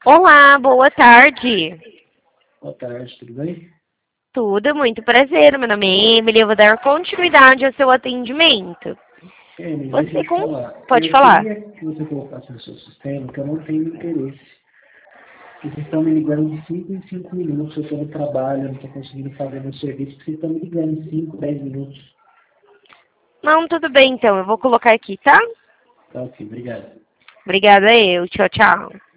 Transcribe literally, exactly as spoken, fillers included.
Olá, boa tarde. Boa tarde, tudo bem? Tudo, muito prazer. Meu nome é Emily, eu vou dar continuidade ao seu atendimento. Emily, deixa Você eu te com... falar. Pode Eu falar. queria que você colocasse no seu sistema que eu não tenho interesse. Que vocês estão me ligando de cinco em cinco minutos, eu estou no trabalho, eu não estou conseguindo fazer meu serviço, porque vocês estão me ligando em cinco, dez minutos. Não, tudo bem então, eu vou colocar aqui, tá? Tá ok, obrigado. Obrigada eu. Tchau, tchau.